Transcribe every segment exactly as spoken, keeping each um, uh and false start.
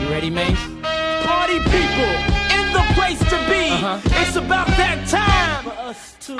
You ready, Mace? Party people in the place to be. Uh-huh. It's about that time for us to.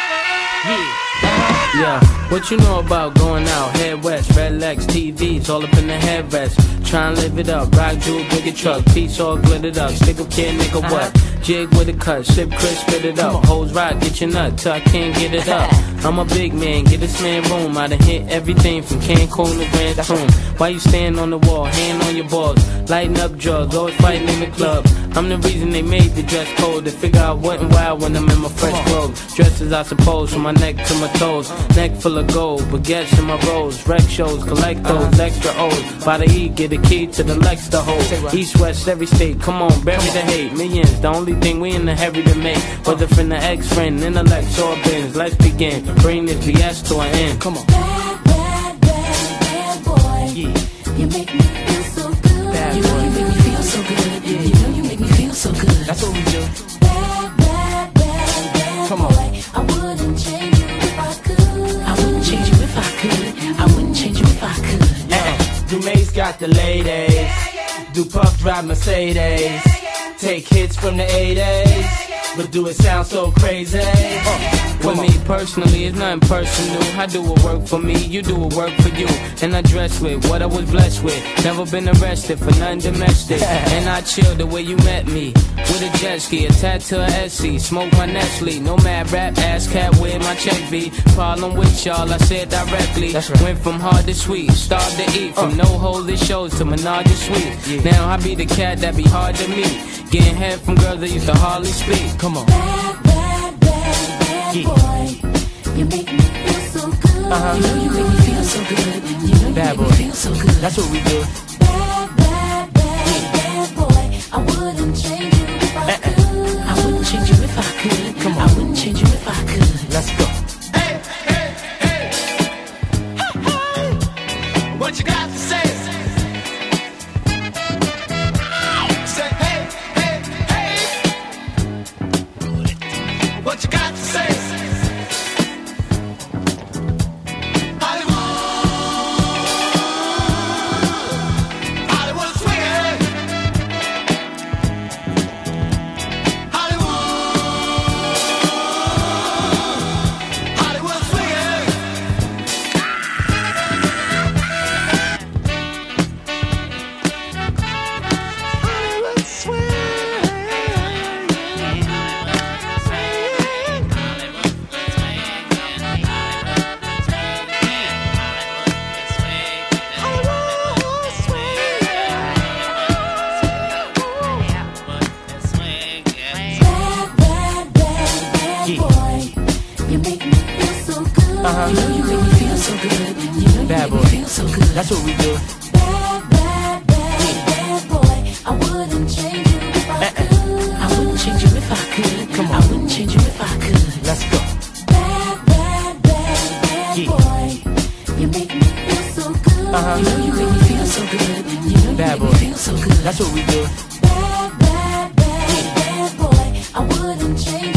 Yeah. Yeah, what you know about going out? Head west, red legs, T Vs, all up in the headrest. Tryin' live it up, rock jewel, bigger truck, piece all glittered up. Stick up kid, nigga, what? Jig with a cut, sip crisp, spit it up. Hoes rock, get your nut till I can't get it up. I'm a big man, get this man room. I done hit everything from Cancun to Grand Tune. Why you stand on the wall, hand on your balls, lighting up drugs, always fighting in the club. I'm the reason they made the dress code. To figure out what and why when I'm in my fresh clothes. Dresses, I suppose, from my neck to my toes. Neck full of gold, baguettes in my rolls. Rec shows, collect those extra O's. By the E, get a key to the Lex to hold. East, west, every state, come on, bury the hate. Millions, the only thing we in the hurry to make. Whether from the ex-friend, intellect, or bins. Let's begin, bring this B S to an end. Come on. Bad, bad, bad, bad boy. Yeah. You make me feel so good. Bad you know boy. you make me feel so good. Yeah. You know you make me feel so good. That's what we do. Bad, bad, bad, bad Come boy. on. I wouldn't change you if I could. I wouldn't change you if I could. I wouldn't change you if I could. Uh, do Mace got the ladies. Do Puff drive Mercedes. Take hits from the eighties. But do it sound so crazy? Uh, With me personally, it's nothing personal. I do what work for me, you do what work for you. And I dress with what I was blessed with. Never been arrested for nothing domestic. And I chill the way you met me. With a jet ski, a tattoo of Essie. Smoke my Nestle, no mad rap, ass cat with my check B. Problem with y'all, I said directly. That's right. Went from hard to sweet, starved to eat. From no holy shows to menage a suite. Yeah. Now I be the cat that be hard to meet. Getting head from girls that used to hardly speak. Come on. Bad, bad, bad, bad Yeah. boy. You make me feel so good. Uh-huh. You know you make me feel so good. You know you Bad make boy. me feel so good. That's what we do. Bad, bad, bad, bad boy. I wouldn't change you if I could. I wouldn't change you if I could. Come on. I wouldn't change you if I could. Let's go. Hey, hey, hey. What you got to say? Say hey, hey, hey. What you got to say? Hollywood, Hollywood swinging. Hollywood, Hollywood swinging. Hollywood swinging. Hollywood swinging. Bad, bad, bad, bad Yeah. boy. You make me feel so good. Uh-huh. You know you make me feel so good. You know you Bad make boy. me feel so good. That's what we do. Bad, bad, bad, bad boy. I wouldn't change you if I could. I wouldn't change you if I could. Come on. I wouldn't change you if I could. Let's go. Bad, bad, bad, bad Yeah. boy. You make me feel so good. Uh-huh. You know you make me feel so good. You know you Bad make boy. me feel so good. That's what we do. Bad, bad, bad, bad boy. I wouldn't change